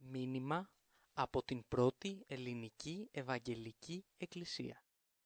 Μήνυμα από την πρώτη ελληνική Ευαγγελική Εκκλησία.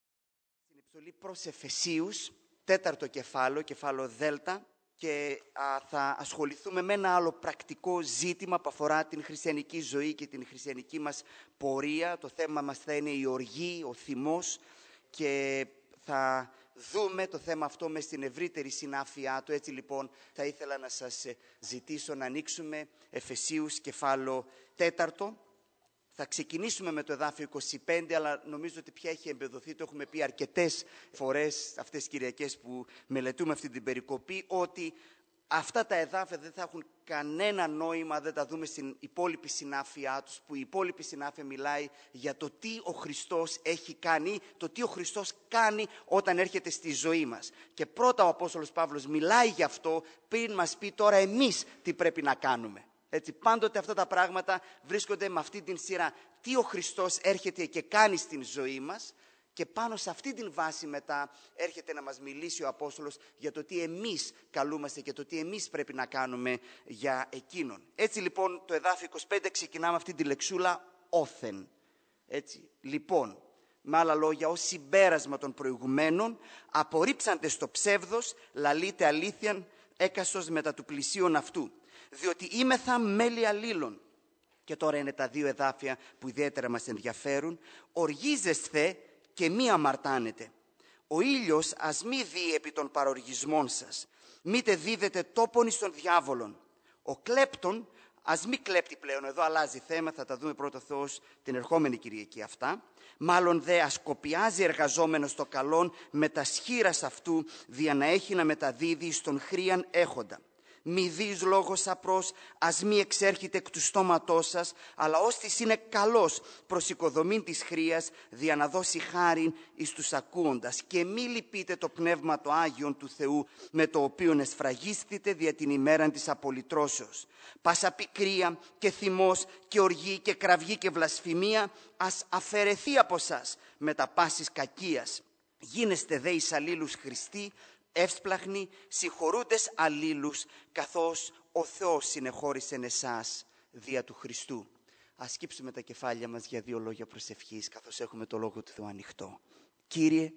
Στην επιστολή προς Εφεσίους, 4ο κεφάλαιο Δέλτα, και θα ασχοληθούμε με ένα άλλο πρακτικό ζήτημα που αφορά την χριστιανική ζωή και την χριστιανική μας πορεία. Το θέμα μας θα είναι η οργή, ο θυμός, και θα δούμε το θέμα αυτό μες στην ευρύτερη συνάφειά του. Έτσι λοιπόν θα ήθελα να σας ζητήσω να ανοίξουμε Εφεσίους κεφάλαιο 4. Θα ξεκινήσουμε με το εδάφιο 25, αλλά νομίζω ότι πια έχει εμπεδοθεί, το έχουμε πει αρκετές φορές αυτές τις Κυριακές που μελετούμε αυτή την περικοπή, ότι αυτά τα εδάφια δεν θα έχουν κανένα νόημα, δεν τα δούμε στην υπόλοιπη συνάφειά τους, που η υπόλοιπη συνάφεια μιλάει για το τι ο Χριστός έχει κάνει, το τι ο Χριστός κάνει όταν έρχεται στη ζωή μας. Και πρώτα ο Απόστολος Παύλος μιλάει γι' αυτό πριν μας πει τώρα εμείς τι πρέπει να κάνουμε. Έτσι, πάντοτε αυτά τα πράγματα βρίσκονται με αυτή την σειρά. Τι ο Χριστός έρχεται και κάνει στην ζωή μας, και πάνω σε αυτή την βάση μετά έρχεται να μας μιλήσει ο Απόστολος για το τι εμείς καλούμαστε και το τι εμείς πρέπει να κάνουμε για εκείνον. Έτσι λοιπόν το εδάφιο 25 ξεκινάμε αυτή τη λεξούλα όθεν. Έτσι, λοιπόν, με άλλα λόγια, ως συμπέρασμα των προηγουμένων, απορρίψαντες το ψεύδος, λαλείτε αλήθειαν έκαστος μετά του πλησίον αυτού. Διότι είμεθα μέλη αλλήλων. Και τώρα είναι τα δύο εδάφια που ιδιαίτερα μας ενδιαφέρουν. Οργίζεσθε και μη αμαρτάνετε. Ο ήλιος ας μη δει επί των παροργισμών σας. Μήτε δίδετε τόπον εις των διάβολων. Ο κλέπτον ας μη κλέπτει πλέον. Εδώ αλλάζει θέμα, θα τα δούμε πρώτα Θεός την ερχόμενη Κυριακή αυτά. Μάλλον δε ασκοπιάζει εργαζόμενος το καλόν με τα σχήρας αυτού, δια να έχει να μεταδίδει στον χρίαν έχοντα. Μη δεις λόγος απρός, ας μη εξέρχεται εκ του στόματός σας, αλλά ώστις είναι καλός προς οικοδομήν της χρείας, δια να δώσει χάριν εις τους ακούοντας. Και μη λυπείτε το πνεύμα το Άγιον του Θεού, με το οποίον εσφραγίστητε δια την ημέραν της απολυτρώσεως. Πάσα πικρία και θυμός και οργή και κραυγή και βλασφημία, ας αφαιρεθεί από σας με τα πάσης κακίας. Γίνεστε δε εις αλλήλους Χριστοί, εύσπλαχνοι, συγχωρούντες αλλήλους, καθώς ο Θεός συνεχώρησεν εσάς δια του Χριστού. Ας σκύψουμε τα κεφάλια μας για δύο λόγια προσευχής, καθώς έχουμε το Λόγο του Θεού ανοιχτό. Κύριε,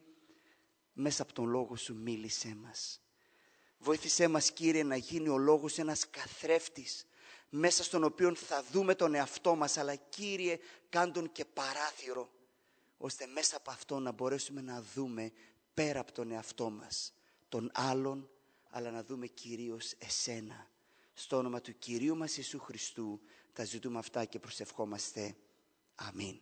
μέσα από τον Λόγο Σου μίλησέ μας. Βοήθησέ μας, Κύριε, να γίνει ο Λόγος ένας καθρέφτης, μέσα στον οποίο θα δούμε τον εαυτό μας, αλλά Κύριε, κάν τον και παράθυρο, ώστε μέσα από αυτό να μπορέσουμε να δούμε πέρα από τον εαυτό μας τον άλλον, αλλά να δούμε κυρίως εσένα. Στο όνομα του Κυρίου μας Ιησού Χριστού τα ζητούμε αυτά και προσευχόμαστε. Αμήν.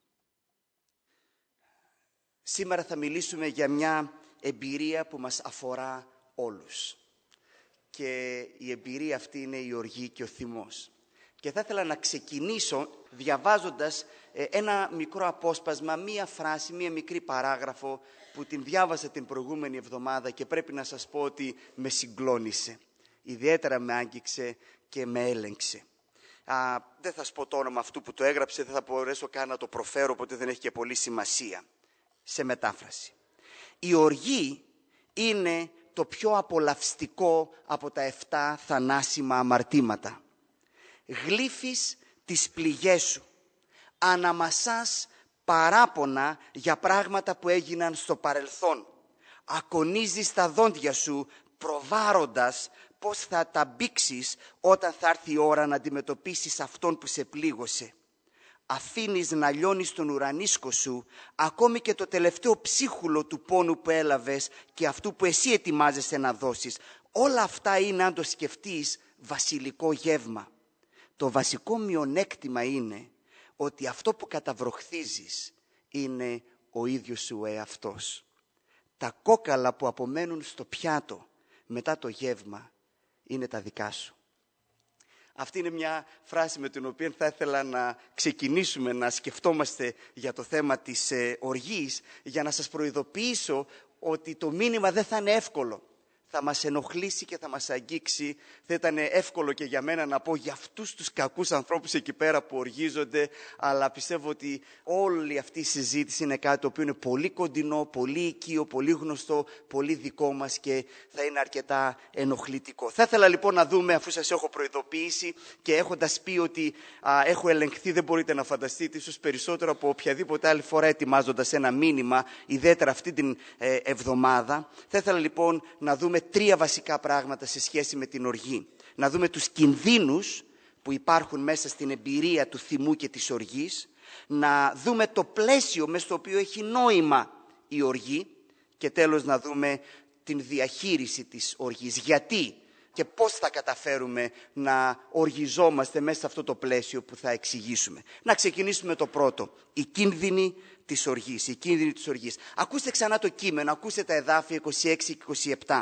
Σήμερα θα μιλήσουμε για μια εμπειρία που μας αφορά όλους. Και η εμπειρία αυτή είναι η οργή και ο θυμός. Και θα ήθελα να ξεκινήσω διαβάζοντας ένα μικρό απόσπασμα, μία φράση, μία μικρή παράγραφο που την διάβασα την προηγούμενη εβδομάδα και πρέπει να σας πω ότι με συγκλώνησε. Ιδιαίτερα με άγγιξε και με έλεγξε. Δεν θα σας πω το όνομα αυτού που το έγραψε, δεν θα μπορέσω καν να το προφέρω, οπότε δεν έχει και πολύ σημασία. Σε μετάφραση. Η οργή είναι το πιο απολαυστικό από τα 7 θανάσιμα αμαρτήματα. Γλύφεις τις πληγές σου, αναμασάς παράπονα για πράγματα που έγιναν στο παρελθόν, ακονίζεις τα δόντια σου προβάροντας πως θα τα μπήξεις όταν θα έρθει η ώρα να αντιμετωπίσεις αυτόν που σε πλήγωσε. Αφήνεις να λιώνει στον ουρανίσκο σου ακόμη και το τελευταίο ψίχουλο του πόνου που έλαβες και αυτού που εσύ ετοιμάζεσαι να δώσεις. Όλα αυτά είναι, αν το σκεφτείς, βασιλικό γεύμα. Το βασικό μειονέκτημα είναι ότι αυτό που καταβροχθίζεις είναι ο ίδιος σου εαυτός. Τα κόκαλα που απομένουν στο πιάτο μετά το γεύμα είναι τα δικά σου. Αυτή είναι μια φράση με την οποία θα ήθελα να ξεκινήσουμε να σκεφτόμαστε για το θέμα της οργής, για να σας προειδοποιήσω ότι το μήνυμα δεν θα είναι εύκολο. θα μας ενοχλήσει και θα μας αγγίξει. Θα ήταν εύκολο και για μένα να πω για αυτούς τους κακούς ανθρώπους εκεί πέρα που οργίζονται, αλλά πιστεύω ότι όλη αυτή η συζήτηση είναι κάτι το οποίο είναι πολύ κοντινό, πολύ οικείο, πολύ γνωστό, πολύ δικό μας και θα είναι αρκετά ενοχλητικό. Θα ήθελα λοιπόν να δούμε, αφού σας έχω προειδοποιήσει και έχοντας πει ότι έχω ελεγχθεί, δεν μπορείτε να φανταστείτε, ίσως περισσότερο από οποιαδήποτε άλλη φορά ετοιμάζοντας ένα μήνυμα, ιδιαίτερα αυτή την εβδομάδα, θα ήθελα λοιπόν να δούμε 3 βασικά πράγματα σε σχέση με την οργή. Να δούμε τους κινδύνους που υπάρχουν μέσα στην εμπειρία του θυμού και της οργής, να δούμε το πλαίσιο μέσα στο οποίο έχει νόημα η οργή και τέλος να δούμε την διαχείριση της οργής. Γιατί και πώς θα καταφέρουμε να οργιζόμαστε μέσα σε αυτό το πλαίσιο που θα εξηγήσουμε. Να ξεκινήσουμε το πρώτο, οι κίνδυνοι της οργής. Οι κίνδυνοι της οργής. Ακούστε ξανά το κείμενο, ακούστε τα εδάφια 26 και 27.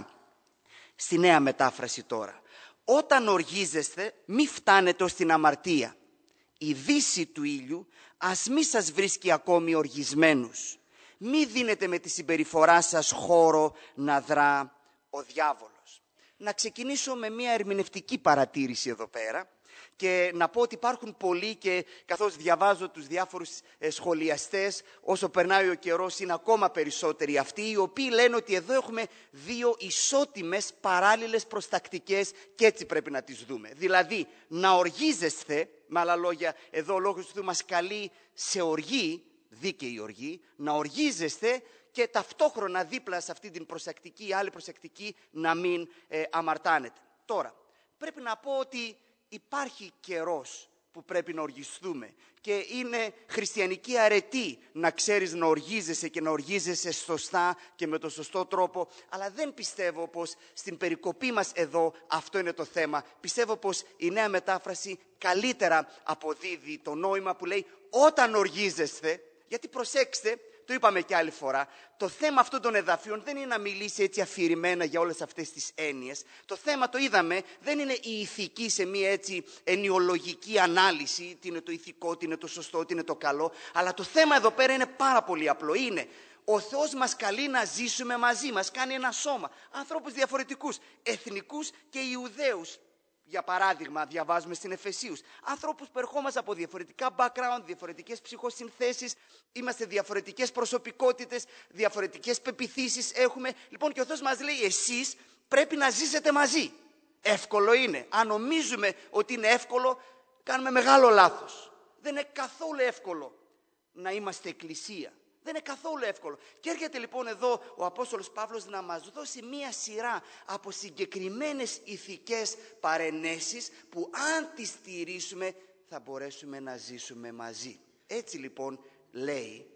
Στη νέα μετάφραση τώρα. Όταν οργίζεστε, μη φτάνετε ως την αμαρτία. Η δύση του ήλιου ας μη σας βρίσκει ακόμη οργισμένους. Μη δίνετε με τη συμπεριφορά σας χώρο να δρά ο διάβολος. Να ξεκινήσω με μια ερμηνευτική παρατήρηση εδώ πέρα και να πω ότι υπάρχουν πολλοί και καθώς διαβάζω τους διάφορους σχολιαστές, όσο περνάει ο καιρός είναι ακόμα περισσότεροι αυτοί οι οποίοι λένε ότι εδώ έχουμε 2 ισότιμες παράλληλες προστακτικές και έτσι πρέπει να τις δούμε. Δηλαδή να οργίζεστε, με άλλα λόγια εδώ ο Λόγος του Θεού μας καλεί σε οργή, δίκαιη οργή, να οργίζεστε και ταυτόχρονα δίπλα σε αυτή την προσεκτική, άλλη προσεκτική, να μην αμαρτάνετε. Τώρα, πρέπει να πω ότι υπάρχει καιρός που πρέπει να οργιστούμε και είναι χριστιανική αρετή να ξέρεις να οργίζεσαι και να οργίζεσαι σωστά και με τον σωστό τρόπο, αλλά δεν πιστεύω πως στην περικοπή μας εδώ αυτό είναι το θέμα. Πιστεύω πως η νέα μετάφραση καλύτερα αποδίδει το νόημα που λέει όταν οργίζεστε, γιατί προσέξτε, το είπαμε και άλλη φορά, το θέμα αυτών των εδαφίων δεν είναι να μιλήσει έτσι αφηρημένα για όλες αυτές τις έννοιες. Το θέμα, το είδαμε, δεν είναι η ηθική σε μια έτσι ενιολογική ανάλυση, τι είναι το ηθικό, τι είναι το σωστό, τι είναι το καλό, αλλά το θέμα εδώ πέρα είναι πάρα πολύ απλό. Είναι ο Θεός μας καλεί να ζήσουμε μαζί, μας κάνει ένα σώμα, ανθρώπους διαφορετικούς, εθνικούς και Ιουδαίους. Για παράδειγμα, διαβάζουμε στην Εφεσίους, ανθρώπους που ερχόμαστε από διαφορετικά background, διαφορετικές ψυχοσυνθέσεις, είμαστε διαφορετικές προσωπικότητες, διαφορετικές πεποιθήσεις έχουμε. Λοιπόν, και ο Θεός μας λέει, εσείς πρέπει να ζήσετε μαζί. Εύκολο είναι. Αν νομίζουμε ότι είναι εύκολο, κάνουμε μεγάλο λάθος. Δεν είναι καθόλου εύκολο να είμαστε εκκλησία. Δεν είναι καθόλου εύκολο. Και έρχεται λοιπόν εδώ ο Απόστολος Παύλος να μας δώσει μία σειρά από συγκεκριμένες ηθικές παρενέσεις που αν τις στηρίσουμε θα μπορέσουμε να ζήσουμε μαζί. Έτσι λοιπόν λέει,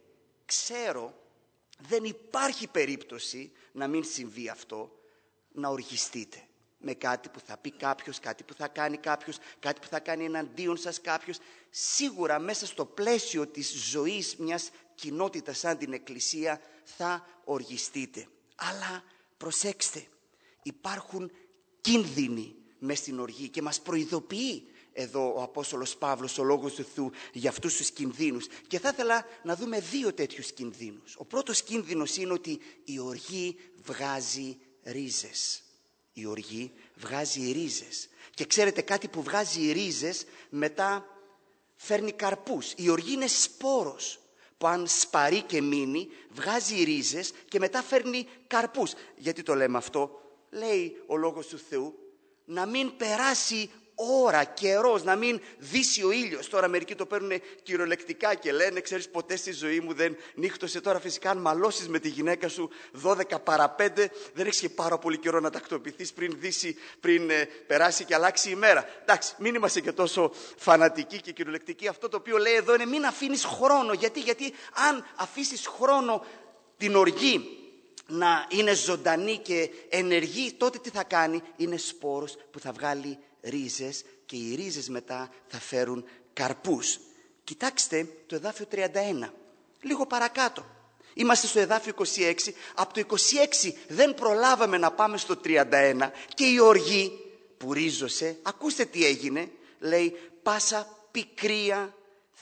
ξέρω δεν υπάρχει περίπτωση να μην συμβεί αυτό, να οργιστείτε με κάτι που θα πει κάποιος, κάτι που θα κάνει κάποιος, κάτι που θα κάνει εναντίον σας κάποιος. Σίγουρα μέσα στο πλαίσιο της ζωής μιας κοινότητας σαν την Εκκλησία θα οργιστείτε. Αλλά προσέξτε, υπάρχουν κίνδυνοι μες στην οργή και μας προειδοποιεί εδώ ο Απόστολος Παύλος, ο Λόγος του Θεού, για αυτούς τους κινδύνους. Και θα ήθελα να δούμε 2 τέτοιους κινδύνους. Ο πρώτος κίνδυνος είναι ότι η οργή βγάζει ρίζες. Η οργή βγάζει ρίζες. Και ξέρετε κάτι που βγάζει ρίζες μετά φέρνει καρπούς. Η οργή είναι σπόρος που αν σπαρεί και μείνει βγάζει ρίζες και μετά φέρνει καρπούς. Γιατί το λέμε αυτό? Λέει ο Λόγος του Θεού να μην περάσει ώρα, καιρός, να μην δύσει ο ήλιος. Τώρα μερικοί το παίρνουν κυριολεκτικά και λένε, ξέρεις, ποτέ στη ζωή μου δεν νύχτωσε. Τώρα φυσικά αν μαλώσεις με τη γυναίκα σου 12 παρά 5 δεν έχεις και πάρα πολύ καιρό να τακτοποιηθείς πριν δύσει, πριν περάσει και αλλάξει η μέρα. Εντάξει, μην είμαστε και τόσο φανατικοί και κυριολεκτικοί. Αυτό το οποίο λέει εδώ είναι μην αφήνεις χρόνο. Γιατί αν αφήσεις χρόνο την οργή να είναι ζωντανή και ενεργή, τότε τι θα κάνει? Είναι σπόρος που θα βγάλει ρίζες και οι ρίζες μετά θα φέρουν καρπούς. Κοιτάξτε το εδάφιο 31, λίγο παρακάτω. Είμαστε στο εδάφιο 26, από το 26 δεν προλάβαμε να πάμε στο 31 και η οργή που ρίζωσε, ακούστε τι έγινε, λέει πάσα πικρία,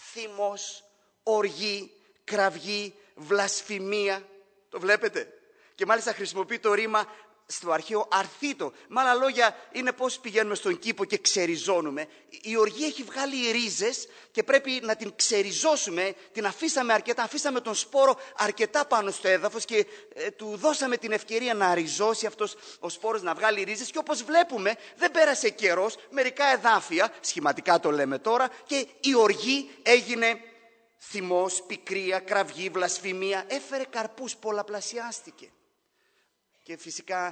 θυμός, οργή, κραυγή, βλασφημία. Το βλέπετε? Και μάλιστα χρησιμοποιεί το ρήμα στο αρχαίο αρθίτο. Με άλλα λόγια, είναι πώς πηγαίνουμε στον κήπο και ξεριζώνουμε. Η οργή έχει βγάλει ρίζες και πρέπει να την ξεριζώσουμε. Την αφήσαμε τον σπόρο αρκετά πάνω στο έδαφος και του δώσαμε την ευκαιρία να ριζώσει αυτός ο σπόρος, να βγάλει ρίζες. Και όπως βλέπουμε, δεν πέρασε καιρός, μερικά εδάφια, σχηματικά το λέμε τώρα, και η οργή έγινε θυμός, πικρία, κραυγή, βλασφημία. Έφερε καρπούς, πολλαπλασιάστηκε. Και φυσικά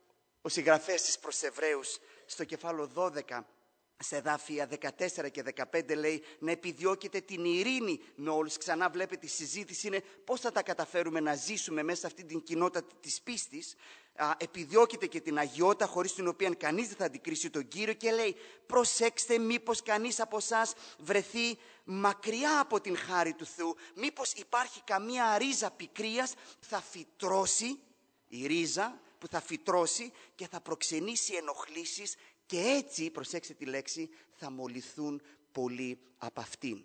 ο συγγραφέας της προς Εβραίους στο κεφάλαιο 12, σε εδάφια 14 και 15 λέει να επιδιώκετε την ειρήνη με όλους. Ξανά βλέπετε η συζήτηση είναι πώς θα τα καταφέρουμε να ζήσουμε μέσα σε αυτή την κοινότητα της πίστης. Επιδιώκετε και την αγιότητα χωρίς την οποία κανείς δεν θα αντικρίσει τον Κύριο, και λέει προσέξτε μήπως κανείς από εσάς βρεθεί μακριά από την χάρη του Θεού, μήπως υπάρχει καμία ρίζα πικρίας που θα φυτρώσει, η ρίζα που θα φυτρώσει και θα προξενήσει ενοχλήσεις, και έτσι, προσέξτε τη λέξη, θα μολυθούν πολλοί από αυτήν.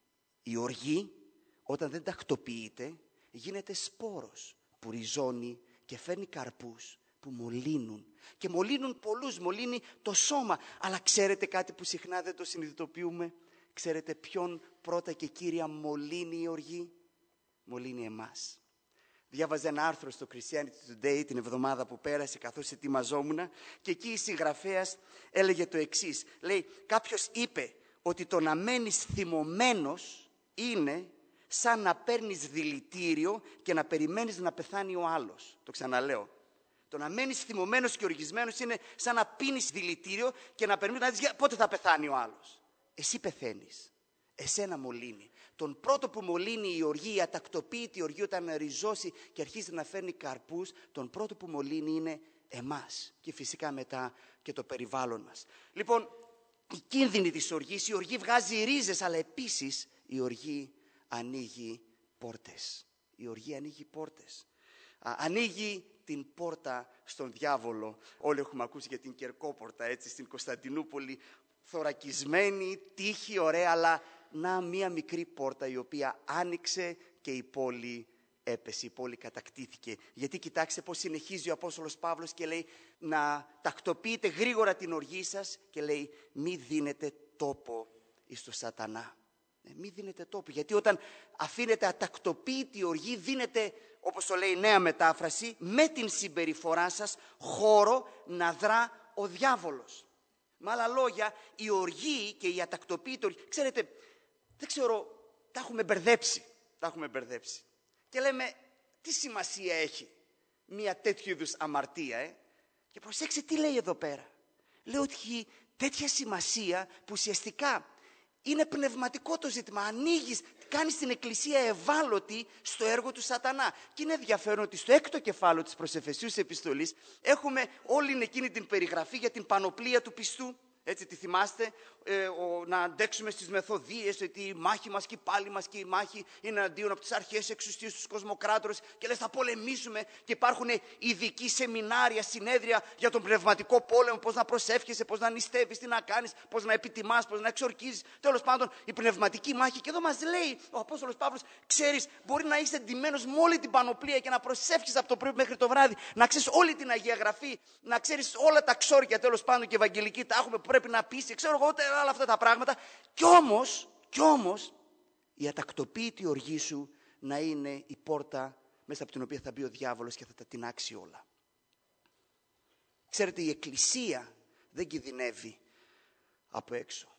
Η οργή, όταν δεν τακτοποιείται, γίνεται σπόρος που ριζώνει και φέρνει καρπούς που μολύνουν. Και μολύνουν πολλούς, μολύνει το σώμα. Αλλά ξέρετε κάτι που συχνά δεν το συνειδητοποιούμε? Ξέρετε ποιον πρώτα και κύρια μολύνει η οργή? Μολύνει εμάς. Διάβαζα ένα άρθρο στο Christianity Today την εβδομάδα που πέρασε καθώς ετοιμαζόμουν, και εκεί η συγγραφέας έλεγε το εξής. Λέει, κάποιος είπε ότι το να μένεις θυμωμένος είναι σαν να παίρνεις δηλητήριο και να περιμένεις να πεθάνει ο άλλος. Το ξαναλέω. Το να μένεις θυμωμένος και οργισμένος είναι σαν να πίνεις δηλητήριο και να περιμένεις να δεις πότε θα πεθάνει ο άλλος. Εσύ πεθαίνεις. Εσένα μολύνει. Τον πρώτο που μολύνει η οργή, η ατακτοποίητη οργή, όταν ριζώσει και αρχίζει να φέρνει καρπούς, τον πρώτο που μολύνει είναι εμάς και φυσικά μετά και το περιβάλλον μας. Λοιπόν, η κίνδυνη της οργής, η οργή βγάζει ρίζες, αλλά επίσης η οργή ανοίγει πόρτες. Η οργή ανοίγει πόρτες. Ανοίγει την πόρτα στον διάβολο. Όλοι έχουμε ακούσει για την Κερκόπορτα, έτσι, στην Κωνσταντινούπολη, θωρακισμένη, τύχη, ωραία, αλλά να μία μικρή πόρτα η οποία άνοιξε και η πόλη έπεσε, η πόλη κατακτήθηκε. Γιατί κοιτάξτε πώς συνεχίζει ο Απόστολος Παύλος και λέει να τακτοποιείτε γρήγορα την οργή σας και λέει μη δίνετε τόπο εις το σατανά. Μη δίνετε τόπο, γιατί όταν αφήνετε ατακτοποίητη οργή δίνετε, όπως το λέει η νέα μετάφραση, με την συμπεριφορά σας χώρο να δρά ο διάβολος. Με άλλα λόγια, η οργή και η ατακτοποίητη οργή, ξέρετε, δεν ξέρω, τα έχουμε μπερδέψει. Και λέμε, τι σημασία έχει μια τέτοιου είδους αμαρτία, Και προσέξτε τι λέει εδώ πέρα. Λέει ότι έχει τέτοια σημασία που ουσιαστικά είναι πνευματικό το ζήτημα. Ανοίγεις, κάνεις την Εκκλησία ευάλωτη στο έργο του σατανά. Και είναι ενδιαφέρον ότι στο 6ο κεφάλαιο της προς Εφεσίους επιστολής έχουμε όλη εκείνη την περιγραφή για την πανοπλία του πιστού. Έτσι τη θυμάστε, να αντέξουμε στις μεθοδίες, ότι η μάχη μας και η πάλη μας και η μάχη είναι αντίον από τις αρχαίες εξουσίες, τους κοσμοκράτορες, και λες θα πολεμήσουμε, και υπάρχουν ειδικοί σεμινάρια, συνέδρια για τον πνευματικό πόλεμο, πώς να προσεύχεσαι, πώς να νηστεύεις, τι να κάνεις, πώς να επιτιμάς, πώς να εξορκίζεις, τέλος πάντων η πνευματική μάχη. Και εδώ μας λέει ο Απόστολος Παύλος, ξέρεις, μπορεί να είσαι εντυμένος με όλη την πανοπλία και να προσεύχεις από το πρωί μέχρι το βράδυ, να ξέρεις όλη την Αγία Γραφή, να ξέρεις όλα τα ξόρκια τέλος πάντων και ευαγγελική τα έχουμε, πρέπει να πείσει, ξέρω εγώ όλα αυτά τα πράγματα, κι όμως η ατακτοποίητη οργή σου να είναι η πόρτα μέσα από την οποία θα μπει ο διάβολος και θα τα τινάξει όλα. Ξέρετε, η Εκκλησία δεν κινδυνεύει από έξω.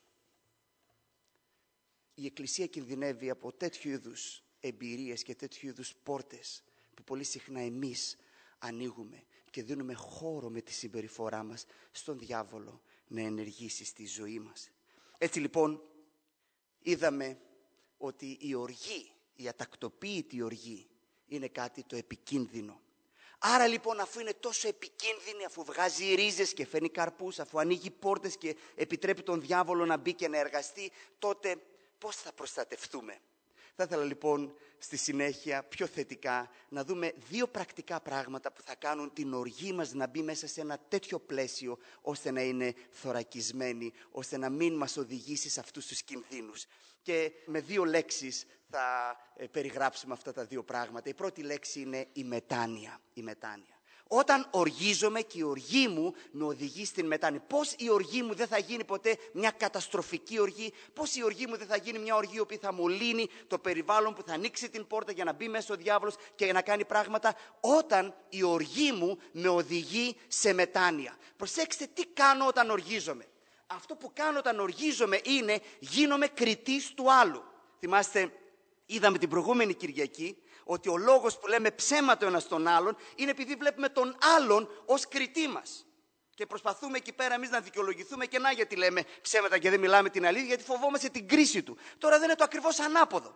Η Εκκλησία κινδυνεύει από τέτοιου είδους εμπειρίες και τέτοιου είδους πόρτες που πολύ συχνά εμείς ανοίγουμε και δίνουμε χώρο με τη συμπεριφορά μας στον διάβολο να ενεργήσει στη ζωή μας. Έτσι λοιπόν είδαμε ότι η οργή, η ατακτοποίητη οργή είναι κάτι το επικίνδυνο. Άρα λοιπόν, αφού είναι τόσο επικίνδυνη, αφού βγάζει ρίζες και φέρνει καρπούς, αφού ανοίγει πόρτες και επιτρέπει τον διάβολο να μπει και να εργαστεί, τότε πώς θα προστατευτούμε? Θα ήθελα λοιπόν στη συνέχεια πιο θετικά να δούμε δύο πρακτικά πράγματα που θα κάνουν την οργή μας να μπει μέσα σε ένα τέτοιο πλαίσιο ώστε να είναι θωρακισμένη, ώστε να μην μας οδηγήσει σε αυτούς τους κινδύνους. Και με δύο λέξεις θα περιγράψουμε αυτά τα δύο πράγματα. Η πρώτη λέξη είναι η μετάνοια. Η μετάνοια. Όταν οργίζομαι και η οργή μου με οδηγεί στην μετάνοια. Πώς η οργή μου δεν θα γίνει ποτέ μια καταστροφική οργή, πώς η οργή μου δεν θα γίνει μια οργή που θα μολύνει το περιβάλλον, που θα ανοίξει την πόρτα για να μπει μέσα ο διάβολος και να κάνει πράγματα, όταν η οργή μου με οδηγεί σε μετάνοια. Προσέξτε τι κάνω όταν οργίζομαι. Αυτό που κάνω όταν οργίζομαι είναι γίνομαι κριτής του άλλου. Θυμάστε, είδαμε την προηγούμενη Κυριακή ότι ο λόγος που λέμε ψέματα ο ένας τον άλλον είναι επειδή βλέπουμε τον άλλον ως κριτή μας. Και προσπαθούμε εκεί πέρα εμείς να δικαιολογηθούμε και να γιατί λέμε ψέματα και δεν μιλάμε την αλήθεια, γιατί φοβόμαστε την κρίση του. Τώρα δεν είναι το ακριβώς ανάποδο.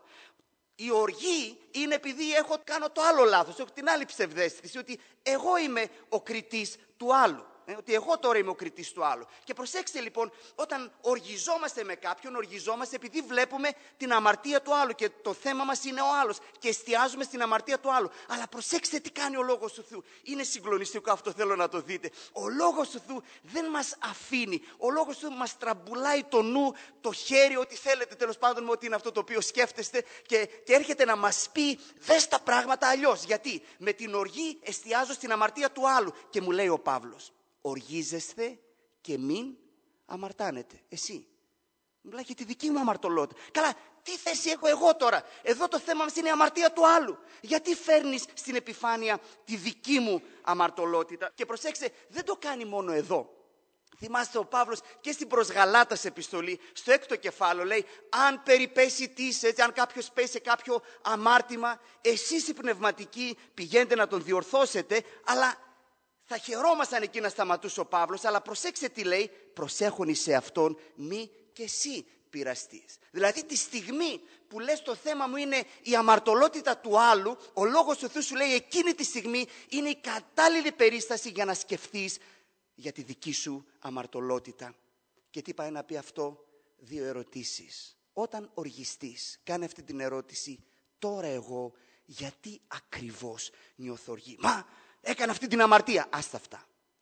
Η οργή είναι επειδή κάνω το άλλο λάθος, έχω την άλλη ψευδαίσθηση ότι εγώ είμαι ο κριτής του άλλου. Ότι εγώ τώρα είμαι ο κριτής του άλλου. Και προσέξτε λοιπόν, όταν οργιζόμαστε με κάποιον, οργιζόμαστε επειδή βλέπουμε την αμαρτία του άλλου και το θέμα μας είναι ο άλλος και εστιάζουμε στην αμαρτία του άλλου. Αλλά προσέξτε τι κάνει ο Λόγος του Θεού. Είναι συγκλονιστικό αυτό, θέλω να το δείτε. Ο Λόγος του Θεού δεν μας αφήνει. Ο Λόγος του Θεού μας τραμπουλάει το νου, το χέρι, ό,τι θέλετε τέλος πάντων με ό,τι είναι αυτό το οποίο σκέφτεστε και έρχεται να μας πει δες τα πράγματα αλλιώς. Γιατί με την οργή εστιάζω στην αμαρτία του άλλου και μου λέει ο Παύλος. Οργίζεστε και μην αμαρτάνετε. Εσύ. Μιλάει για τη δική μου αμαρτωλότητα. Καλά, τι θέση έχω εγώ τώρα. Εδώ το θέμα μας είναι η αμαρτία του άλλου. Γιατί φέρνεις στην επιφάνεια τη δική μου αμαρτωλότητα. Και προσέξτε, δεν το κάνει μόνο εδώ. Θυμάστε ο Παύλος και στην προς Γαλάτας επιστολή, στο 6ο κεφάλαιο λέει, αν περιπέσει αν κάποιος πέσει σε κάποιο αμάρτημα, εσείς οι πνευματικοί πηγαίνετε να τον διορθώσετε, αλλά θα χαιρόμασταν εκεί να σταματούσε ο Παύλος, αλλά προσέξτε τι λέει, προσέχον εις αυτόν μη και εσύ πειραστείς. Δηλαδή τη στιγμή που λες το θέμα μου είναι η αμαρτωλότητα του άλλου, ο Λόγος του Θεού σου λέει εκείνη τη στιγμή είναι η κατάλληλη περίσταση για να σκεφτείς για τη δική σου αμαρτωλότητα. Και τι πάει να πει αυτό, 2 ερωτήσεις. Όταν οργιστείς, κάνε αυτή την ερώτηση, τώρα εγώ γιατί ακριβώς νιώθω οργή. Μα έκανα αυτή την αμαρτία. Άστα αυτά.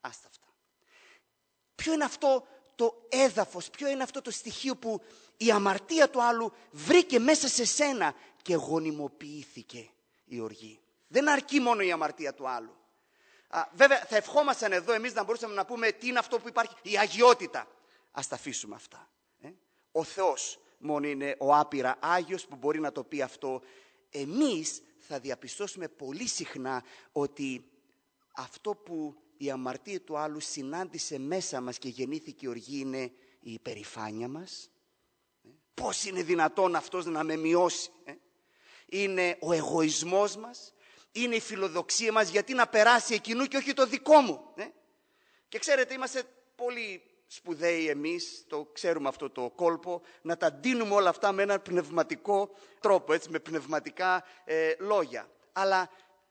Ποιο είναι αυτό το έδαφος, ποιο είναι αυτό το στοιχείο που η αμαρτία του άλλου βρήκε μέσα σε σένα και γονιμοποιήθηκε η οργή. Δεν αρκεί μόνο η αμαρτία του άλλου. Βέβαια θα ευχόμασταν εδώ εμείς να μπορούσαμε να πούμε τι είναι αυτό που υπάρχει, η αγιότητα. Ας τα αφήσουμε αυτά. Ο Θεός μόνο είναι ο άπειρα Άγιος που μπορεί να το πει αυτό. Εμείς θα διαπιστώσουμε πολύ συχνά ότι αυτό που η αμαρτία του άλλου συνάντησε μέσα μας και γεννήθηκε η οργή είναι η υπερηφάνεια μας. Πώς είναι δυνατόν αυτός να με μειώσει. Είναι ο εγωισμός μας. Είναι η φιλοδοξία μας γιατί να περάσει εκείνου και όχι το δικό μου. Και ξέρετε είμαστε πολύ σπουδαίοι εμείς, το ξέρουμε αυτό το κόλπο, να τα ντύνουμε όλα αυτά με έναν πνευματικό τρόπο, έτσι, με πνευματικά λόγια. Αλλά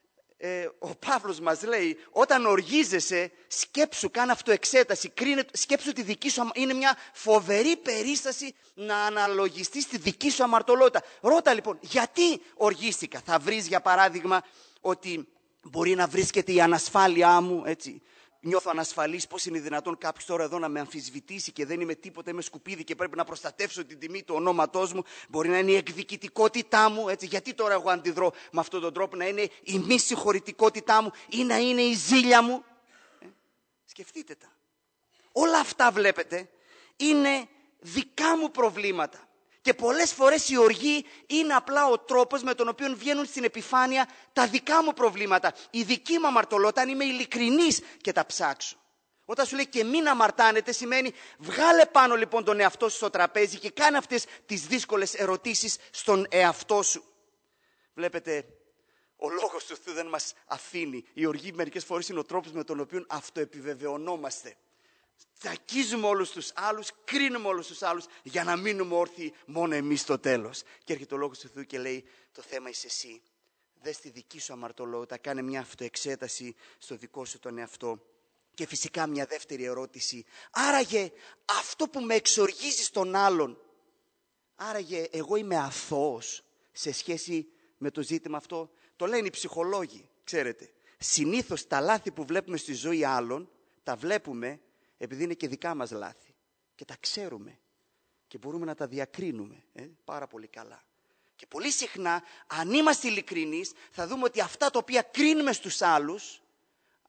ο Παύλος μας λέει, όταν οργίζεσαι, σκέψου, κάνε αυτοεξέταση, σκέψου τη δική σου, είναι μια φοβερή περίσταση να αναλογιστείς τη δική σου αμαρτωλότητα. Ρώτα λοιπόν, γιατί οργίστηκα. Θα βρεις για παράδειγμα ότι μπορεί να βρίσκεται η ανασφάλειά μου, έτσι. Νιώθω ανασφαλής, πώς είναι δυνατόν κάποιος τώρα εδώ να με αμφισβητήσει και δεν είμαι τίποτα, είμαι σκουπίδι και πρέπει να προστατεύσω την τιμή του ονόματός μου. Μπορεί να είναι η εκδικητικότητά μου, έτσι. Γιατί τώρα εγώ αντιδρώ με αυτόν τον τρόπο, να είναι η μη συγχωρητικότητά μου ή να είναι η ζήλια μου. Σκεφτείτε τα. Όλα αυτά βλέπετε είναι δικά μου προβλήματα. Και πολλές φορές η οργή είναι απλά ο τρόπος με τον οποίο βγαίνουν στην επιφάνεια τα δικά μου προβλήματα. Η δική μου αμαρτωλότητα, αν είμαι ειλικρινής και τα ψάξω. Όταν σου λέει και μην αμαρτάνετε, σημαίνει βγάλε πάνω λοιπόν τον εαυτό σου στο τραπέζι και κάνε αυτές τις δύσκολες ερωτήσεις στον εαυτό σου. Βλέπετε, ο Λόγος του Θεού δεν μας αφήνει. Η οργή μερικές φορές είναι ο τρόπος με τον οποίο αυτοεπιβεβαιωνόμαστε. Τσακίζουμε όλους τους άλλους, κρίνουμε όλους τους άλλους για να μείνουμε όρθιοι μόνο εμείς στο τέλος. Και έρχεται ο Λόγος του Θεού και λέει το θέμα είσαι εσύ. Δες τη δική σου αμαρτωλότητα, κάνε μια αυτοεξέταση στο δικό σου τον εαυτό. Και φυσικά μια δεύτερη ερώτηση. Άραγε αυτό που με εξοργίζει στον άλλον, άραγε εγώ είμαι αθώος σε σχέση με το ζήτημα αυτό. Το λένε οι ψυχολόγοι, ξέρετε. Συνήθως τα λάθη που βλέπουμε στη ζωή άλλων, τα βλέπουμε επειδή είναι και δικά μας λάθη. Και τα ξέρουμε. Και μπορούμε να τα διακρίνουμε πάρα πολύ καλά. Και πολύ συχνά, αν είμαστε ειλικρινείς, θα δούμε ότι αυτά τα οποία κρίνουμε στους άλλους,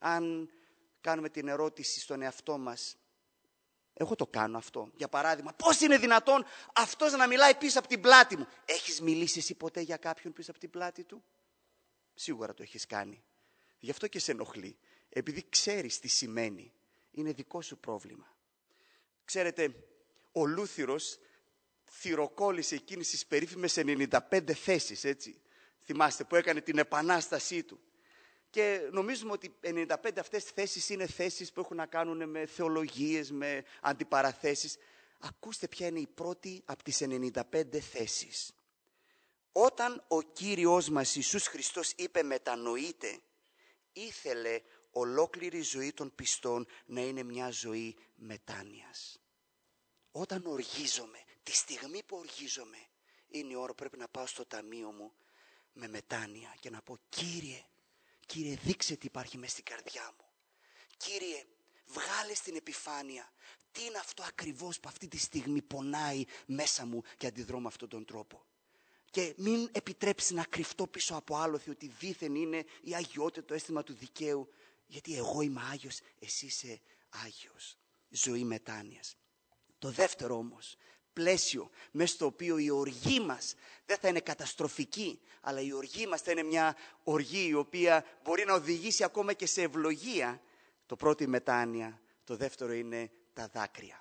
αν κάνουμε την ερώτηση στον εαυτό μας, εγώ το κάνω αυτό. Για παράδειγμα, πώς είναι δυνατόν αυτός να μιλάει πίσω από την πλάτη μου? Έχεις μιλήσει εσύ ποτέ για κάποιον πίσω από την πλάτη του? Σίγουρα το έχεις κάνει. Γι' αυτό και σε ενοχλεί. Επειδή ξέρεις τι σημαίνει. Είναι δικό σου πρόβλημα. Ξέρετε, ο Λούθυρος θυροκόλλησε εκείνες τις περίφημες 95 θέσεις, έτσι. Θυμάστε, που έκανε την επανάστασή του. Και νομίζουμε ότι 95 αυτές θέσεις είναι θέσεις που έχουν να κάνουν με θεολογίες, με αντιπαραθέσεις. Ακούστε ποια είναι η πρώτη από τις 95 θέσεις. Όταν ο Κύριος μας Ιησούς Χριστός είπε μετανοείτε, ήθελε ολόκληρη ζωή των πιστών να είναι μια ζωή μετάνοιας. Όταν οργίζομαι, τη στιγμή που οργίζομαι, είναι η ώρα που πρέπει να πάω στο ταμείο μου με μετάνοια και να πω Κύριε, δείξε τι υπάρχει μέσα στην καρδιά μου. Κύριε, βγάλε στην επιφάνεια τι είναι αυτό ακριβώς που αυτή τη στιγμή πονάει μέσα μου και αντιδρώ με αυτόν τον τρόπο. Και μην επιτρέψει να κρυφτώ πίσω από άλοθη ότι δήθεν είναι η αγιότητα, το αίσθημα του δικαίου. Γιατί εγώ είμαι Άγιος, εσύ είσαι Άγιος. Ζωή μετάνοιας. Το δεύτερο όμως πλαίσιο μέσα στο οποίο η οργή μας δεν θα είναι καταστροφική, αλλά η οργή μας θα είναι μια οργή η οποία μπορεί να οδηγήσει ακόμα και σε ευλογία. Το πρώτο η μετάνοια, το δεύτερο είναι τα δάκρυα.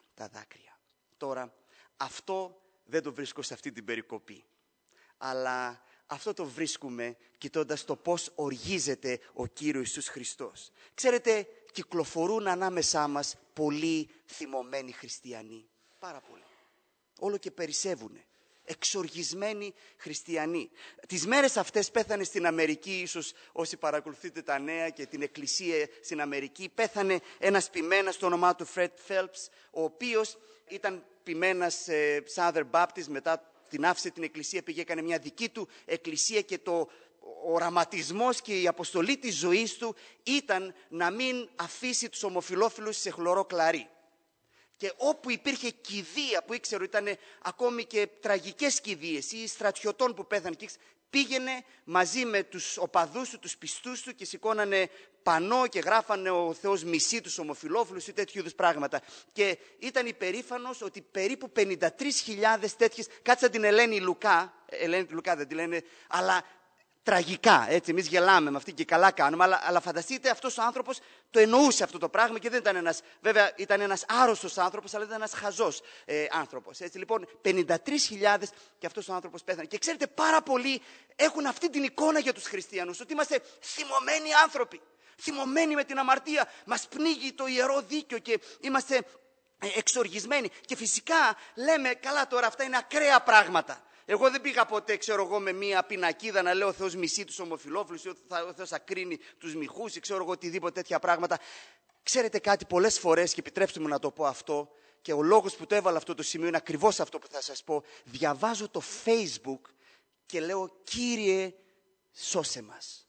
Τώρα, αυτό δεν το βρίσκω σε αυτή την περικοπή, αλλά αυτό το βρίσκουμε κοιτώντας το πώς οργίζεται ο Κύριος Ιησούς Χριστός. Ξέρετε, κυκλοφορούν ανάμεσά μας πολλοί θυμωμένοι χριστιανοί. Πάρα πολλοί. Όλο και περισσεύουνε. Εξοργισμένοι χριστιανοί. Τις μέρες αυτές πέθανε στην Αμερική, ίσως όσοι παρακολουθείτε τα νέα και την εκκλησία στην Αμερική, πέθανε ένας ποιμένας, το όνομά του Fred Phelps, ο οποίος ήταν ποιμένας Southern Baptist, μετά την άφησε την εκκλησία, πήγε έκανε μια δική του εκκλησία και ο οραματισμός και η αποστολή της ζωής του ήταν να μην αφήσει τους ομοφυλόφιλους σε χλωρό κλαρί. Και όπου υπήρχε κηδεία που ήξερε ότι ήταν ακόμη και τραγικές κηδείες ή στρατιωτών που πέθανε, πήγαινε μαζί με τους οπαδούς του, τους πιστούς του και σηκώνανε πανό και γράφανε ο Θεός μισεί τους ομοφυλόφιλους ή τέτοιου είδους πράγματα. Και ήταν υπερήφανος ότι περίπου 53.000 τέτοιες, κάτσε την Ελένη Λουκά δεν τη λένε, αλλά τραγικά, έτσι, εμείς γελάμε με αυτή και καλά κάνουμε, αλλά φανταστείτε αυτός ο άνθρωπος το εννοούσε αυτό το πράγμα και δεν ήταν ένας, βέβαια ήταν ένας άρρωστος άνθρωπος, αλλά ήταν ένας χαζός άνθρωπος. Έτσι λοιπόν 53.000 και αυτός ο άνθρωπος πέθανε. Και ξέρετε πάρα πολλοί έχουν αυτή την εικόνα για τους χριστιανούς, ότι είμαστε θυμωμένοι άνθρωποι, θυμωμένοι με την αμαρτία, μας πνίγει το ιερό δίκαιο και είμαστε εξοργισμένοι. Και φυσικά λέμε, καλά τώρα αυτά είναι ακραία πράγματα. Εγώ δεν πήγα ποτέ, με μία πινακίδα να λέω ο Θεός μισεί τους ομοφυλόφιλους ή ο Θεός θα κρίνει τους μοιχούς ή οτιδήποτε τέτοια πράγματα. Ξέρετε κάτι, πολλές φορές, και επιτρέψτε μου να το πω αυτό, και ο λόγος που το έβαλα αυτό το σημείο είναι ακριβώς αυτό που θα σας πω. Διαβάζω το Facebook και λέω, Κύριε, σώσε μας.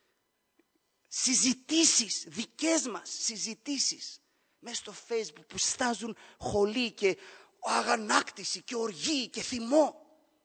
Συζητήσεις, δικές μας συζητήσεις, μέσα στο Facebook που στάζουν χολή και αγανάκτηση και οργή και θυμό.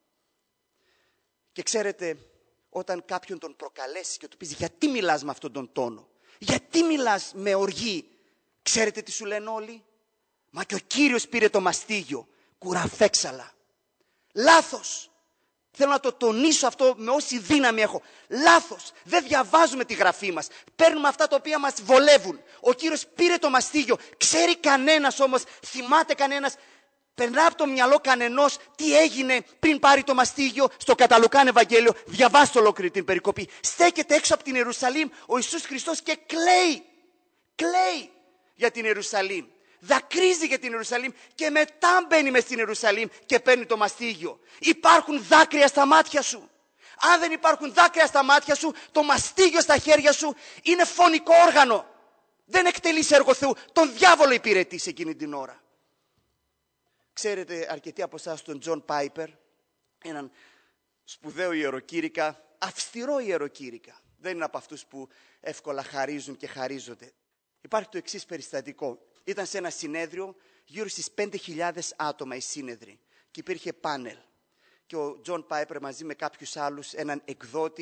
Και ξέρετε, όταν κάποιον τον προκαλέσει και του πεις γιατί μιλάς με αυτόν τον τόνο, γιατί μιλάς με οργή, ξέρετε τι σου λένε όλοι? Μα και ο Κύριος πήρε το μαστίγιο, κουραφέξαλα. Λάθος. Θέλω να το τονίσω αυτό με όση δύναμη έχω. Λάθος. Δεν διαβάζουμε τη γραφή μας. Παίρνουμε αυτά τα οποία μας βολεύουν. Ο Κύριος πήρε το μαστίγιο. Ξέρει κανένας όμως, θυμάται κανένας, περνά από το μυαλό κανενός τι έγινε πριν πάρει το μαστίγιο? Στο κατά Λουκάν Ευαγγέλιο, διαβάστε ολόκληρη την περικοπή. Στέκεται έξω από την Ιερουσαλήμ ο Ιησούς Χριστός και κλαίει για την Ιερουσαλήμ. Δακρύζει για την Ιερουσαλήμ και μετά μπαίνει μες στην Ιερουσαλήμ και παίρνει το μαστίγιο. Υπάρχουν δάκρυα στα μάτια σου. Αν δεν υπάρχουν δάκρυα στα μάτια σου, το μαστίγιο στα χέρια σου είναι φωνικό όργανο. Δεν εκτελείς έργο Θεού. Τον διάβολο υπηρετείς εκείνη την ώρα. Ξέρετε αρκετοί από εσάς τον Τζον Πάιπερ, έναν σπουδαίο ιεροκήρυκα, αυστηρό ιεροκήρυκα. Δεν είναι από αυτούς που εύκολα χαρίζουν και χαρίζονται. Υπάρχει το εξής περιστατικό. Ήταν σε ένα συνέδριο, γύρω στις 5.000 άτομα οι σύνεδροι και υπήρχε πάνελ. Και ο Τζον Πάιπερ μαζί με κάποιους άλλους, έναν εκδότη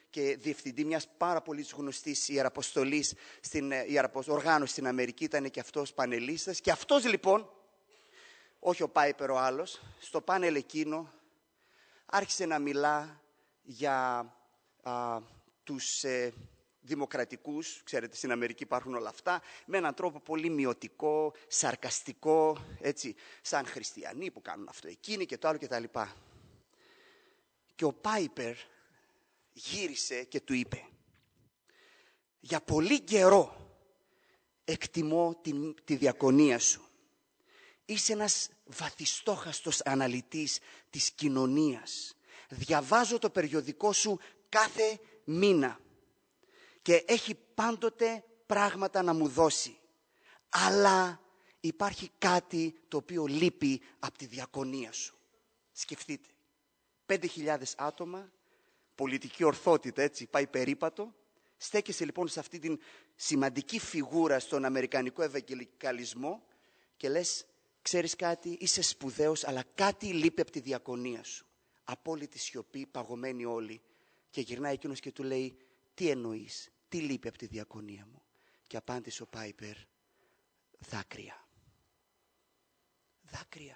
και διευθυντή μιας πάρα πολύ γνωστής ιεραποστολής, οργάνωση στην Αμερική, ήταν και αυτός πανελίστας. Και αυτός λοιπόν, όχι ο Πάιπερ ο άλλος, στο πάνελ εκείνο άρχισε να μιλά για τους δημοκρατικούς, ξέρετε στην Αμερική υπάρχουν όλα αυτά, με έναν τρόπο πολύ μειωτικό, σαρκαστικό, έτσι, σαν χριστιανοί που κάνουν αυτό εκείνοι και το άλλο κτλ. Και ο Πάιπερ γύρισε και του είπε: για πολύ καιρό εκτιμώ τη διακονία σου. Είσαι ένας βαθιστόχαστος αναλυτής της κοινωνίας. Διαβάζω το περιοδικό σου κάθε μήνα και έχει πάντοτε πράγματα να μου δώσει. Αλλά υπάρχει κάτι το οποίο λείπει από τη διακονία σου. Σκεφτείτε, 5.000 άτομα, πολιτική ορθότητα, έτσι, πάει περίπατο. Στέκεσαι λοιπόν σε αυτή την σημαντική φιγούρα στον αμερικανικό ευαγγελικαλισμό και λες: ξέρεις κάτι, είσαι σπουδαίος, αλλά κάτι λείπει από τη διακονία σου. Απόλυτη σιωπή, παγωμένοι όλοι. Και γυρνάει εκείνος και του λέει: τι εννοείς, τι λείπει από τη διακονία μου? Και απάντησε ο Πάιπερ: δάκρυα. Δάκρυα.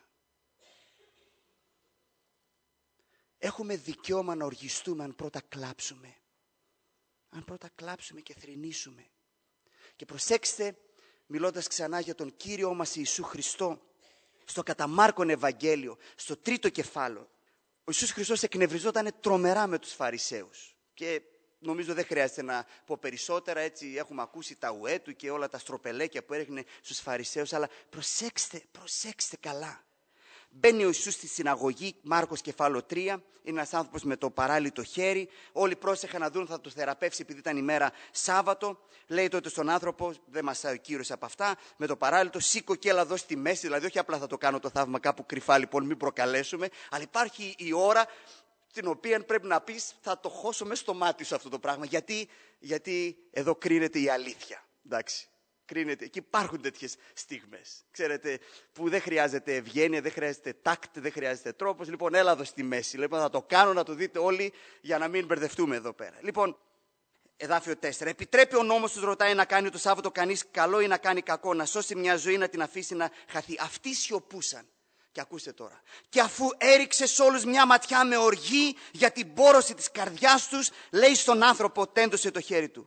Έχουμε δικαίωμα να οργιστούμε αν πρώτα κλάψουμε. Αν πρώτα κλάψουμε και θρηνήσουμε. Και προσέξτε, μιλώντας ξανά για τον Κύριό μας Ιησού Χριστό, στο κατά Μάρκον Ευαγγέλιο, στο 3ο κεφάλαιο, ο Ιησούς Χριστός εκνευριζόταν τρομερά με τους Φαρισαίους. Και νομίζω δεν χρειάζεται να πω περισσότερα, έτσι έχουμε ακούσει τα ουέ του και όλα τα στροπελέκια που έριχνε στους Φαρισαίους, αλλά προσέξτε καλά. Μπαίνει ο Ιησούς στη συναγωγή, Μάρκος κεφάλαιο 3, είναι ένας άνθρωπος με το παράλυτο χέρι. Όλοι πρόσεχαν να δουν, θα το θεραπεύσει επειδή ήταν ημέρα Σάββατο. Λέει τότε στον άνθρωπο, δεν μασάει ο Κύριος από αυτά, με το παράλυτο, σήκω και έλα εδώ στη μέση. Δηλαδή, όχι απλά θα το κάνω το θαύμα κάπου κρυφά, λοιπόν, μην προκαλέσουμε, αλλά υπάρχει η ώρα την οποία πρέπει να πεις, θα το χώσω μέσα στο μάτι σου αυτό το πράγμα. Γιατί εδώ κρίνεται η αλήθεια. Εντάξει. Κρίνεται. Και υπάρχουν τέτοιες στιγμές, ξέρετε, που δεν χρειάζεται ευγένεια, δεν χρειάζεται τάκτ, δεν χρειάζεται τρόπος. Λοιπόν, έλα εδώ στη μέση. Λοιπόν, θα το κάνω να το δείτε όλοι για να μην μπερδευτούμε εδώ πέρα. Λοιπόν, εδάφιο 4. Επιτρέπει ο νόμος τους, ρωτάει, να κάνει το Σάββατο κανείς καλό ή να κάνει κακό, να σώσει μια ζωή, να την αφήσει να χαθεί? Αυτοί σιωπούσαν. Και ακούστε τώρα. Και αφού έριξε σε όλους μια ματιά με οργή για την πόρωση της καρδιάς τους, λέει στον άνθρωπο, τέντωσε το χέρι του: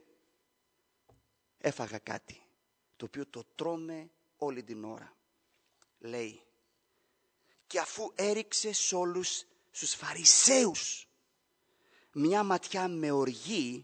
έφαγα κάτι το οποίο το τρώμε όλη την ώρα. Λέει, και αφού έριξε σε όλους στους Φαρισαίους μια ματιά με οργή,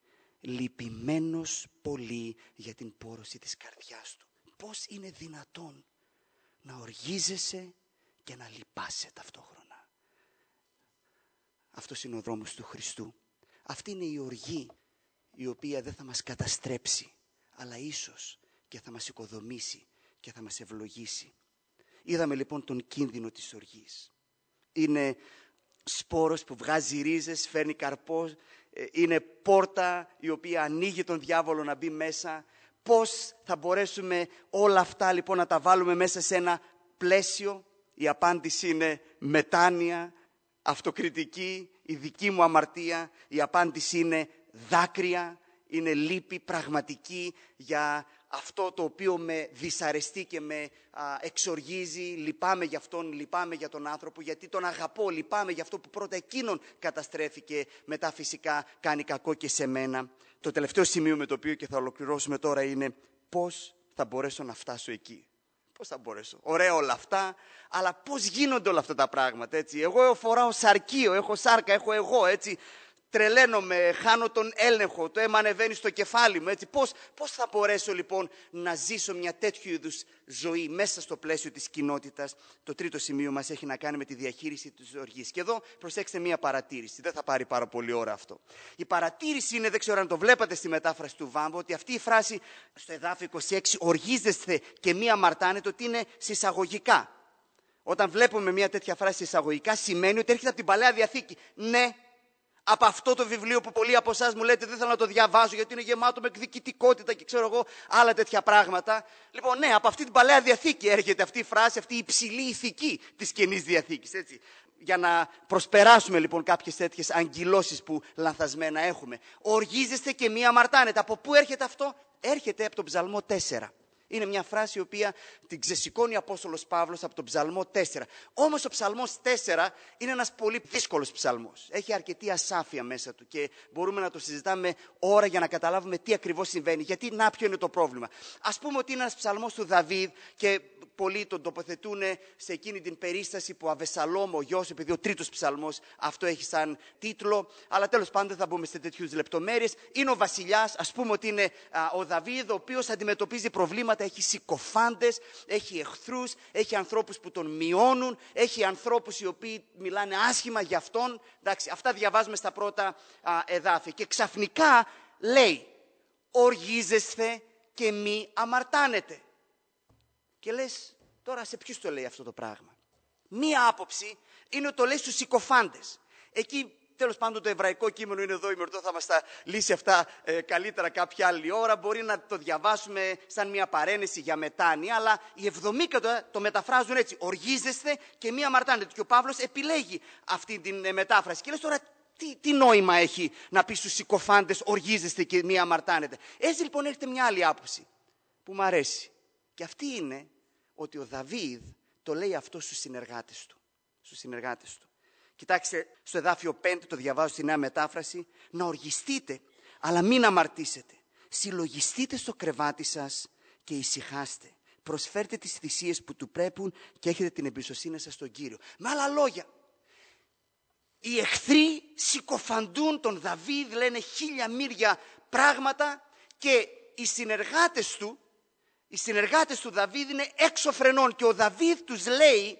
λυπημένος πολύ για την πόρωση της καρδιάς του. Πώς είναι δυνατόν να οργίζεσαι και να λυπάσαι ταυτόχρονα? Αυτός είναι ο δρόμος του Χριστού. Αυτή είναι η οργή η οποία δεν θα μας καταστρέψει, αλλά ίσως και θα μας οικοδομήσει και θα μας ευλογήσει. Είδαμε λοιπόν τον κίνδυνο της οργής. Είναι σπόρος που βγάζει ρίζες, φέρνει καρπό, είναι πόρτα η οποία ανοίγει τον διάβολο να μπει μέσα. Πώς θα μπορέσουμε όλα αυτά λοιπόν να τα βάλουμε μέσα σε ένα πλαίσιο? Η απάντηση είναι μετάνοια, αυτοκριτική, η δική μου αμαρτία. Η απάντηση είναι δάκρυα, είναι λύπη πραγματική για αυτό το οποίο με δυσαρεστεί και με εξοργίζει. Λυπάμαι για αυτόν, λυπάμαι για τον άνθρωπο, γιατί τον αγαπώ. Λυπάμαι για αυτό που πρώτα εκείνον καταστρέφει και μετά φυσικά κάνει κακό και σε μένα. Το τελευταίο σημείο με το οποίο και θα ολοκληρώσουμε τώρα είναι πώς θα μπορέσω να φτάσω εκεί. Πώς θα μπορέσω? Ωραία όλα αυτά, αλλά πώς γίνονται όλα αυτά τα πράγματα, έτσι? Εγώ φοράω σαρκείο, έχω σάρκα, έχω εγώ, έτσι. Τρελαίνομαι, χάνω τον έλεγχο, το αίμα ανεβαίνει στο κεφάλι μου, έτσι. Πώς θα μπορέσω λοιπόν να ζήσω μια τέτοιου είδους ζωή μέσα στο πλαίσιο της κοινότητας? Το τρίτο σημείο μας έχει να κάνει με τη διαχείριση της οργής. Και εδώ προσέξτε μια παρατήρηση, δεν θα πάρει πάρα πολύ ώρα αυτό. Η παρατήρηση είναι, δεν ξέρω αν το βλέπατε στη μετάφραση του Βάμβο, ότι αυτή η φράση στο εδάφιο 26, οργίζεστε και μη αμαρτάνετε, ότι είναι συσσαγωγικά. Όταν βλέπουμε μια τέτοια φράση συσσαγωγικά, σημαίνει ότι έρχεται από την Παλαιά Διαθήκη. Ναι, από αυτό το βιβλίο που πολλοί από εσάς μου λέτε δεν θέλω να το διαβάζω γιατί είναι γεμάτο με εκδικητικότητα και ξέρω εγώ άλλα τέτοια πράγματα. Λοιπόν, ναι, από αυτή την Παλαιά Διαθήκη έρχεται αυτή η φράση, αυτή η υψηλή ηθική της Καινής Διαθήκης, έτσι. για να προσπεράσουμε λοιπόν κάποιες τέτοιες αγκυλώσεις που λανθασμένα έχουμε. Οργίζεστε και μη αμαρτάνετε. Από πού έρχεται αυτό? Έρχεται από τον Ψαλμό 4. Είναι μια φράση η οποία την ξεσηκώνει ο Απόστολος Παύλος από τον Ψαλμό 4. Όμως ο Ψαλμός 4 είναι ένας πολύ δύσκολος ψαλμός. Έχει αρκετή ασάφεια μέσα του και μπορούμε να το συζητάμε ώρα για να καταλάβουμε τι ακριβώς συμβαίνει. Γιατί να ποιο είναι το πρόβλημα. Ας πούμε ότι είναι ένας ψαλμός του Δαβίδ και πολλοί τον τοποθετούν σε εκείνη την περίσταση που Αβεσσαλόμ, ο γιος, επειδή ο τρίτος ψαλμός αυτό έχει σαν τίτλο, αλλά τέλος πάντων δεν θα μπούμε σε τέτοιους λεπτομέρειες. Είναι ο βασιλιάς, ας πούμε ότι είναι ο Δαβίδ, ο οποίος αντιμετωπίζει προβλήματα, έχει συκοφάντες, έχει εχθρούς, έχει ανθρώπους που τον μειώνουν, έχει ανθρώπους οι οποίοι μιλάνε άσχημα για αυτόν. Εντάξει, αυτά διαβάζουμε στα πρώτα εδάφια. Και ξαφνικά λέει, οργίζεσθε και μη αμαρτάνετε. Και λες, τώρα σε ποιους το λέει αυτό το πράγμα? Μία άποψη είναι ότι το λέει στους συκοφάντες. Εκεί, τέλος πάντων, το εβραϊκό κείμενο είναι εδώ, η Μερτώ θα μας τα λύσει αυτά καλύτερα κάποια άλλη ώρα. Μπορεί να το διαβάσουμε σαν μια παρένεση για μετάνοια, αλλά οι Εβδομήκοντα το μεταφράζουν έτσι. Οργίζεστε και μη αμαρτάνετε. Και ο Παύλος επιλέγει αυτή την μετάφραση. Και λες τώρα, τι νόημα έχει να πει στους συκοφάντες οργίζεστε και μη αμαρτάνετε? Έτσι λοιπόν έρχεται μια άλλη άποψη που μου αρέσει. Και αυτή είναι ότι ο Δαβίδ το λέει αυτό στους συνεργάτες του. Στους συνεργάτες του. Κοιτάξτε, στο εδάφιο 5, το διαβάζω στη νέα μετάφραση, να οργιστείτε, αλλά μην αμαρτήσετε. Συλλογιστείτε στο κρεβάτι σας και ησυχάστε. Προσφέρτε τις θυσίες που του πρέπουν και έχετε την εμπιστοσύνη σας στον Κύριο. Με άλλα λόγια, οι εχθροί συκοφαντούν τον Δαβίδ, λένε χίλια μύρια πράγματα και οι συνεργάτες του Δαβίδ είναι έξω φρενών και ο Δαβίδ τους λέει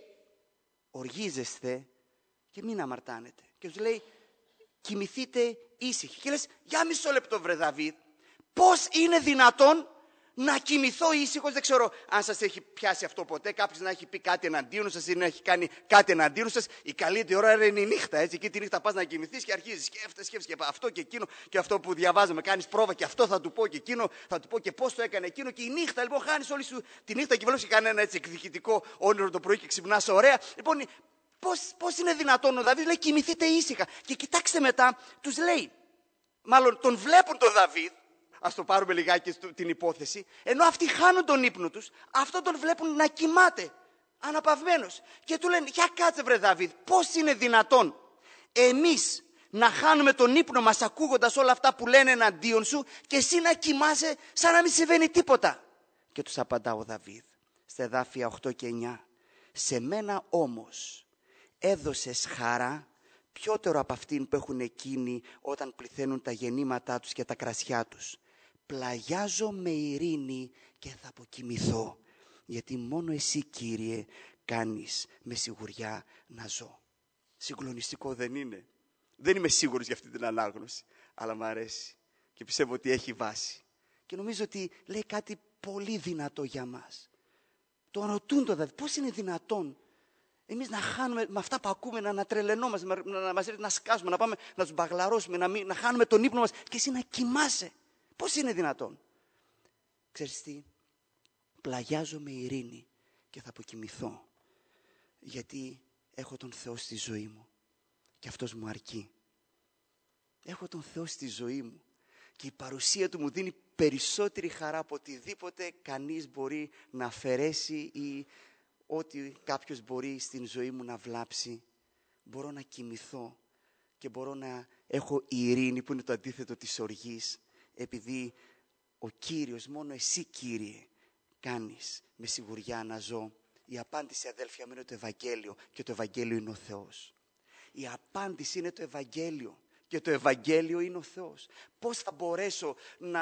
οργίζεστε και μην αμαρτάνετε. Και τους λέει κοιμηθείτε ήσυχοι. Και λες για μισό λεπτό βρε Δαβίδ, πώς είναι δυνατόν να κοιμηθώ ήσυχος? Δεν ξέρω αν σας έχει πιάσει αυτό ποτέ, κάποιος να έχει πει κάτι εναντίον σας ή να έχει κάνει κάτι εναντίον σας. Η καλύτερη ώρα είναι η νύχτα, έτσι. Εκεί τη νύχτα πας να κοιμηθείς και αρχίζεις σκέφτεσαι και αυτό και εκείνο και αυτό που διαβάζουμε. Κάνεις πρόβα και αυτό θα του πω και εκείνο, θα του πω και πώς το έκανε εκείνο. Και η νύχτα λοιπόν χάνεις όλη σου τη νύχτα και βλέπεις κανένα έτσι εκδικητικό όνειρο το πρωί και ξυπνάς ωραία. Λοιπόν, πώς είναι δυνατόν? Ο Δαβίδ λέει κοιμηθείτε ήσυχα. Και κοιτάξτε μετά, τους λέει, μάλλον τον βλέπουν τον Δαβίδ. Ας το πάρουμε λιγάκι την υπόθεση. Ενώ αυτοί χάνουν τον ύπνο τους, αυτόν τον βλέπουν να κοιμάται αναπαυμένος. Και του λένε, για κάτσε βρε Δαβίδ, πώς είναι δυνατόν εμείς να χάνουμε τον ύπνο μας ακούγοντας όλα αυτά που λένε εναντίον σου και εσύ να κοιμάσαι σαν να μην συμβαίνει τίποτα? Και τους απαντά ο Δαβίδ στα εδάφια 8 και 9. Σε μένα όμως έδωσες χαρά πιότερο από αυτήν που έχουν εκείνοι όταν πληθαίνουν τα γεννήματά τους και τα κρασιά τους. Πλαγιάζω με ειρήνη και θα αποκοιμηθώ, γιατί μόνο εσύ Κύριε κάνεις με σιγουριά να ζω. Συγκλονιστικό δεν είναι? Δεν είμαι σίγουρος για αυτή την ανάγνωση, αλλά μου αρέσει και πιστεύω ότι έχει βάση. Και νομίζω ότι λέει κάτι πολύ δυνατό για μας. Το ρωτούν το Δαβίδ, πώς είναι δυνατόν εμείς να χάνουμε με αυτά που ακούμε, να τρελαινόμαστε, να μας έρθει να σκάσουμε, να πάμε να τους μπαγλαρώσουμε, να χάνουμε τον ύπνο μας και εσύ να κοιμάσαι? Πώς είναι δυνατόν? Ξέρεις τι? Πλαγιάζω με ειρήνη και θα αποκοιμηθώ, γιατί έχω τον Θεό στη ζωή μου και αυτός μου αρκεί. Έχω τον Θεό στη ζωή μου και η παρουσία του μου δίνει περισσότερη χαρά από οτιδήποτε κανείς μπορεί να αφαιρέσει ή ό,τι κάποιος μπορεί στην ζωή μου να βλάψει. Μπορώ να κοιμηθώ και μπορώ να έχω ειρήνη που είναι το αντίθετο της οργής, επειδή ο Κύριος, μόνο εσύ Κύριε, κάνεις με σιγουριά να ζω. Η απάντηση, αδέλφια μου, είναι το Ευαγγέλιο και το Ευαγγέλιο είναι ο Θεός. Η απάντηση είναι το Ευαγγέλιο και το Ευαγγέλιο είναι ο Θεός. Πώς θα μπορέσω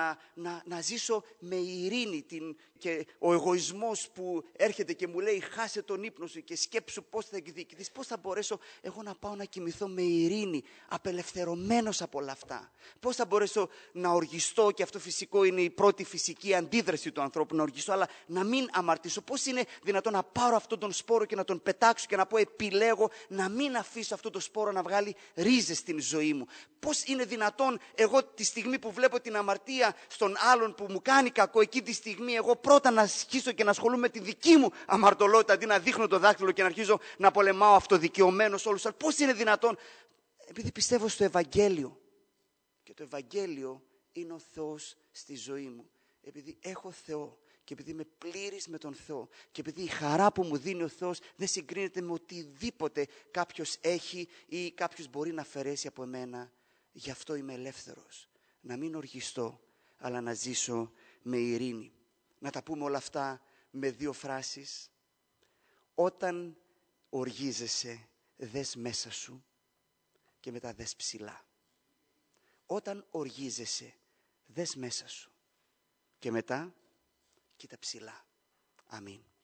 να ζήσω με ειρήνη και ο εγωισμός που έρχεται και μου λέει χάσε τον ύπνο σου και σκέψου πώς θα εκδικηθείς. Πώς θα μπορέσω εγώ να πάω να κοιμηθώ με ειρήνη, απελευθερωμένος από όλα αυτά? Πώς θα μπορέσω να οργιστώ? Και αυτό φυσικό είναι η πρώτη φυσική αντίδραση του ανθρώπου, να οργιστώ, αλλά να μην αμαρτήσω. Πώς είναι δυνατόν να πάρω αυτόν τον σπόρο και να τον πετάξω και να πω επιλέγω να μην αφήσω αυτόν τον σπόρο να βγάλει ρίζες στην ζωή μου? Πώς είναι δυνατόν εγώ τη στιγμή που βλέπω την αμαρτία στον άλλον που μου κάνει κακό, εκεί τη στιγμή εγώ πρώτα να αρχίσω και να ασχολούμαι με τη δική μου αμαρτωλότητα, αντί να δείχνω το δάχτυλο και να αρχίζω να πολεμάω αυτοδικαιωμένος όλους. Αλλά πώς είναι δυνατόν? Επειδή πιστεύω στο Ευαγγέλιο. Και το Ευαγγέλιο είναι ο Θεός στη ζωή μου. Επειδή έχω Θεό και επειδή είμαι πλήρης με τον Θεό και επειδή η χαρά που μου δίνει ο Θεός δεν συγκρίνεται με οτιδήποτε κάποιος έχει ή κάποιος μπορεί να αφαιρέσει από εμένα, γι' αυτό είμαι ελεύθερος. Να μην οργιστώ, αλλά να ζήσω με ειρήνη. Να τα πούμε όλα αυτά με 2 φράσεις. Όταν οργίζεσαι, δες μέσα σου και μετά δες ψηλά. Όταν οργίζεσαι, δες μέσα σου και μετά κοίτα ψηλά. Αμήν.